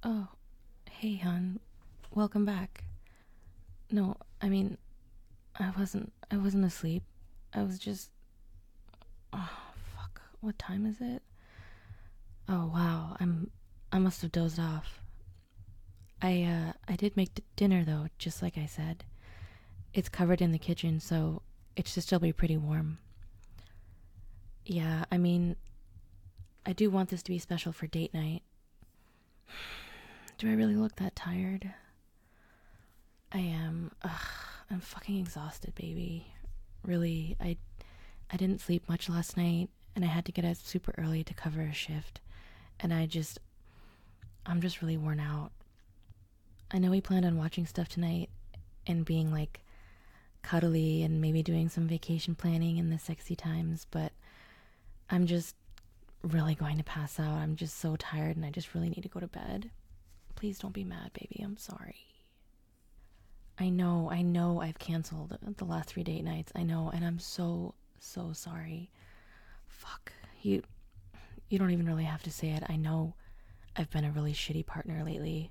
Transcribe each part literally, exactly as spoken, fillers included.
Oh, hey, hon. Welcome back. No, I mean, I wasn't. I wasn't asleep. I was just. Oh, fuck. What time is it? Oh, wow. I'm. I must have dozed off. I, uh, I did make d- dinner, though, just like I said. It's covered in the kitchen, so it should still be pretty warm. Yeah, I mean, I do want this to be special for date night. Do I really look that tired? I am. Ugh, I'm fucking exhausted, baby. Really, I I didn't sleep much last night, and I had to get up super early to cover a shift, and I just I'm just really worn out. I know we planned on watching stuff tonight and being like cuddly and maybe doing some vacation planning in the sexy times, but I'm just really going to pass out. I'm just so tired and I just really need to go to bed. Please don't be mad, baby. I'm sorry. I know, I know I've canceled the last three date nights. I know, and I'm so, so sorry. Fuck. You you don't even really have to say it. I know I've been a really shitty partner lately.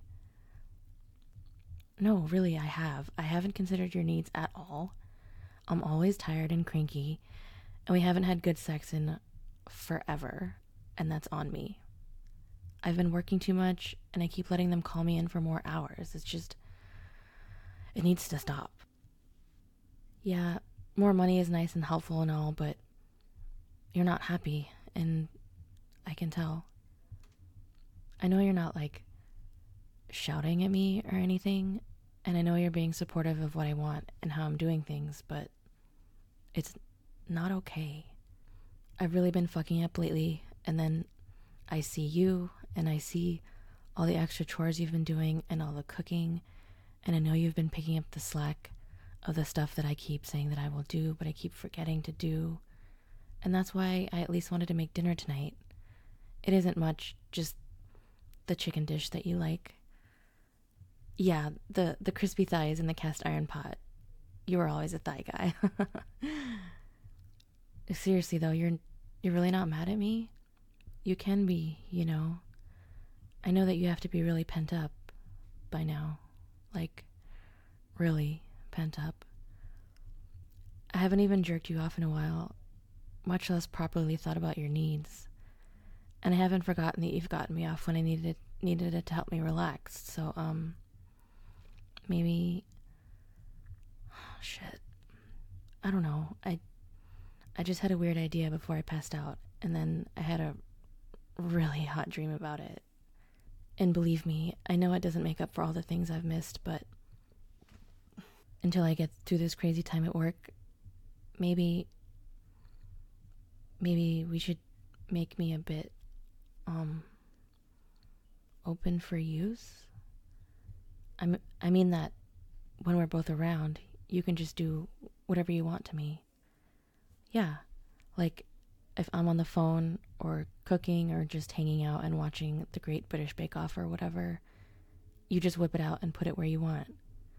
No, really, I have. I haven't considered your needs at all. I'm always tired and cranky, and we haven't had good sex in forever, and that's on me. I've been working too much, and I keep letting them call me in for more hours. It's just, it needs to stop. Yeah, more money is nice and helpful and all, but you're not happy, and I can tell. I know you're not like shouting at me or anything, and I know you're being supportive of what I want and how I'm doing things, but it's not okay. I've really been fucking up lately, and then I see you, and I see all the extra chores you've been doing and all the cooking, and I know you've been picking up the slack of the stuff that I keep saying that I will do, but I keep forgetting to do. And that's why I at least wanted to make dinner tonight. It isn't much, just the chicken dish that you like. Yeah, the the crispy thighs in the cast iron pot. You were always a thigh guy. Seriously though, you're you're really not mad at me? You can be, you know. I know that you have to be really pent up by now. Like really pent up. I haven't even jerked you off in a while, much less properly thought about your needs. And I haven't forgotten that you've gotten me off when I needed it, needed it to help me relax. So um maybe oh, shit. I don't know. I I just had a weird idea before I passed out, and then I had a really hot dream about it. And believe me, I know it doesn't make up for all the things I've missed, but until I get through this crazy time at work, maybe maybe we should make me a bit um open for use. I'm I mean that when we're both around, you can just do whatever you want to me. Yeah. Like if I'm on the phone or cooking or just hanging out and watching the Great British Bake Off or whatever, you just whip it out and put it where you want.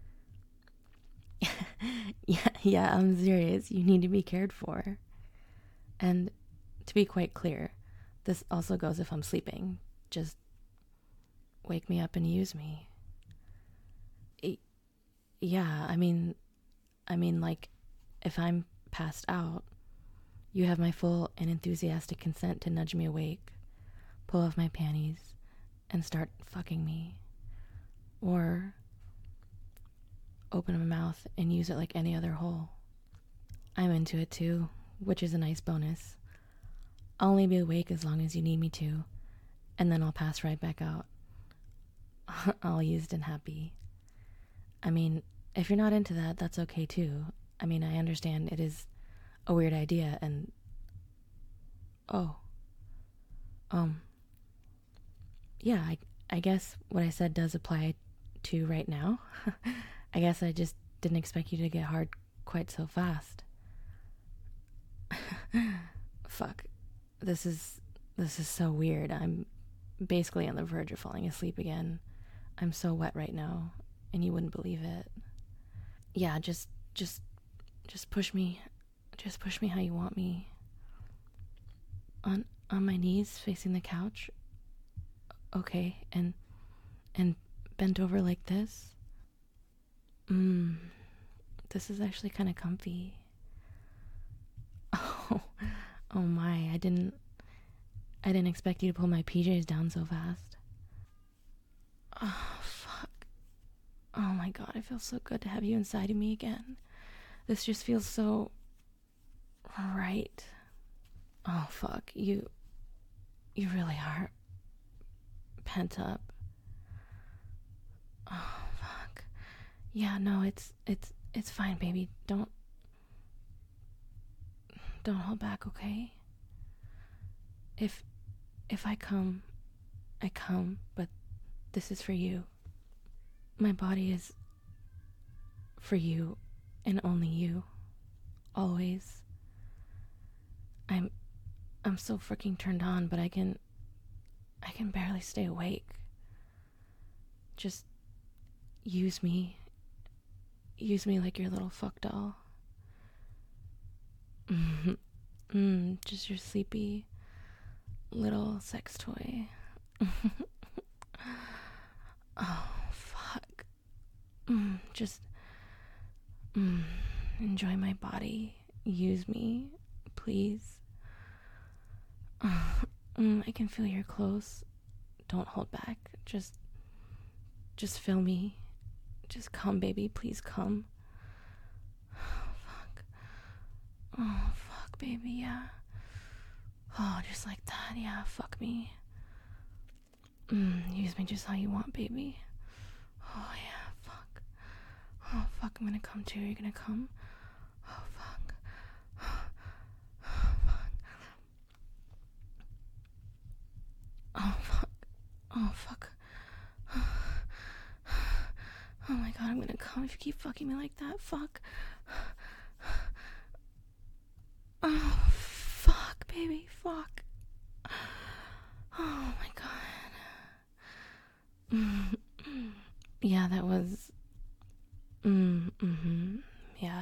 yeah, yeah, I'm serious. You need to be cared for. And to be quite clear, this also goes if I'm sleeping. Just wake me up and use me. Y- yeah, I mean, I mean, like, if I'm passed out, you have my full and enthusiastic consent to nudge me awake, pull off my panties, and start fucking me. Or open my mouth and use it like any other hole. I'm into it too, which is a nice bonus. I'll only be awake as long as you need me to, and then I'll pass right back out. All used and happy. I mean, if you're not into that, that's okay too. I mean, I understand it is a weird idea, and oh, um, yeah, I, I guess what I said does apply to right now. I guess I just didn't expect you to get hard quite so fast. Fuck. This is this is so weird. I'm basically on the verge of falling asleep again. I'm so wet right now, and you wouldn't believe it. Yeah, just just just push me. Just push me how you want me. On on my knees facing the couch. Okay. And and bent over like this. Mmm, this is actually kind of comfy. Oh, oh my, I didn't, I didn't expect you to pull my P Js down so fast. Oh, fuck. Oh my god, it feels so good to have you inside of me again. This just feels so right. Oh fuck, you, you really are pent up. Oh fuck. Yeah, no, it's, it's, it's fine, baby. Don't, don't hold back, okay? If, if I come, I come, but this is for you. My body is for you and only you. Always. I'm I'm so freaking turned on, but I can I can barely stay awake. Just use me. Use me like your little fuck doll. mm, just your sleepy little sex toy. Oh fuck. Mm, just mm, enjoy my body. Use me, please. mm, I can feel you're close. Don't hold back. Just, just feel me. Just come, baby. Please come. Oh, fuck. Oh, fuck, baby. Yeah. Oh, just like that. Yeah, fuck me. Mm, use me just how you want, baby. Oh, yeah, fuck. Oh, fuck. I'm gonna come too. You're gonna come? Oh, fuck. Oh, fuck. Oh, fuck. Oh, fuck. Oh my god, I'm gonna come if you keep fucking me like that. Fuck. Oh, fuck, baby. Fuck. Oh my god. Yeah, that was. Mm, mm-hmm. Yeah.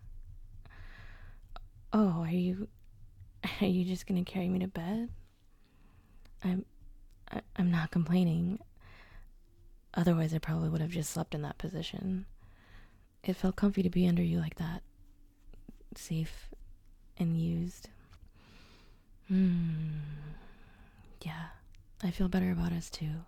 Oh, are you. Are you just gonna carry me to bed? I'm. I, I'm not complaining. Otherwise, I probably would have just slept in that position. It felt comfy to be under you like that. Safe and used. Hmm. Yeah. I feel better about us too.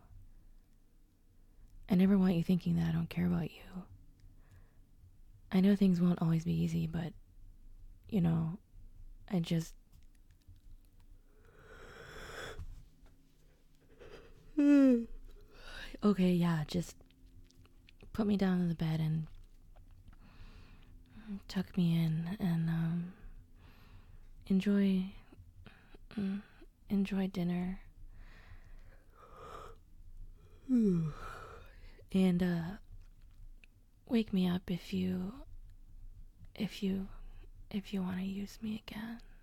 I never want you thinking that I don't care about you. I know things won't always be easy, but, you know, I just. Okay, yeah, just put me down in the bed and tuck me in and um, enjoy, mm, enjoy dinner. And uh, wake me up if you, if you, if you want to use me again.